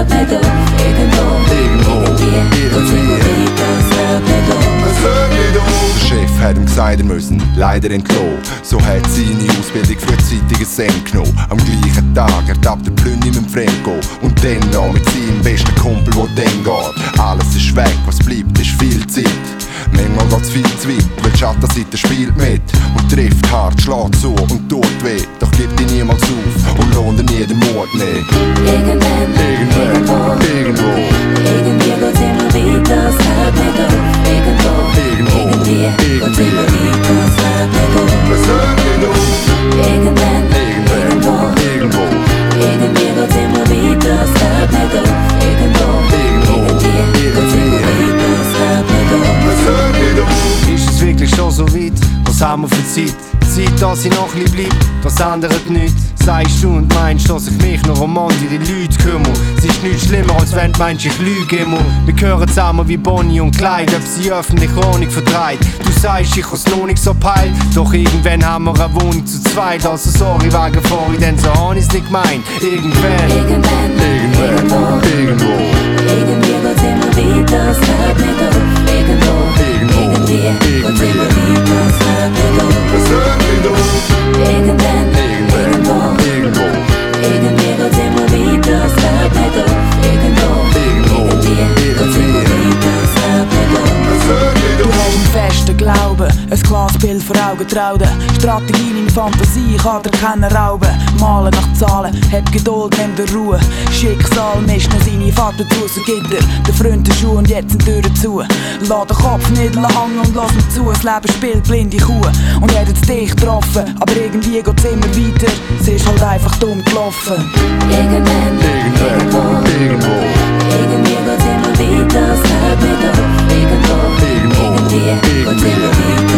hört nicht auf. Irgendwie geht's immer weiter, es hört nicht auf. Der Chef hat ihm gesagt, er müssen leider entlassen. So hat seine Ausbildung frühzeitig ein Send genommen. Am gleichen Tag ertappt der Plünni mit dem Fremdgehen. Und dann noch mit seinem besten Kumpel, der dann geht. Alles ist weg, was bleibt, ist viel Zeit. Manchmal geht's viel zu weit, weil die Schattenseite spielt mit. Und trifft hart, schlägt zu und tut weh. Doch gibt ihn niemals auf und lohnt er nie den Mut mehr. Irgendwann, irgendwo, irgendwie geht's immer weiter, es hört nicht auf. Irgendwie geht's immer weiter, es hört nicht auf. Irgendwann, irgendwo, irgendwie geht's immer weiter, es hört nicht auf. Irgendwie geht's immer weiter, es hört nicht auf. Ist es wirklich schon so weit? Was haben wir für Zeit? Zeit, dass ich noch ein bisschen bleib, das ändert nichts. Sagst du und meinst, dass ich mich noch um andere Leute kümmere. Es ist nichts schlimmer, als wenn du meinst, ich lüge immer. Wir gehören zusammen wie Bonnie und Clyde, ob sie öffentlich Honig vertreibt. Du sagst, ich hab's noch nicht so peilt. Doch irgendwann haben wir eine Wohnung zu zweit. Also sorry wegen vorhin, denn so hab ich's nicht gemeint. Irgendwann, irgendwo, irgendwie geht's immer weiter, es hört nicht auf. Irgendwie geht's immer weiter, es hört nicht auf. Irgendwann, irgendwo, irgendwie geht's immer weiter, es hört nicht auf. Irgendwie geht's immer weiter, es hört nicht auf. Du hast einen festen Glauben, ein klares Bild vor Augen trauen. Strategie in Fantasie, ich kann dir keinen rauben. Malen nach Zahlen, hab Geduld, nimm dir Ruhe. Schicksal mischt noch seine Vater draussen, gibt dir den Freund den Schuh und jetzt sind Türen zu. Lass den Kopf nicht hängen und lass ihm zu. Das Leben spielt blinde Kuh und er hat dich getroffen. Aber irgendwie geht's immer weiter, es ist halt einfach dumm gelaufen. Irgendwann, irgendwo, irgendwie geht's immer weiter, es hört nicht auf. Irgendwie geht's immer weiter.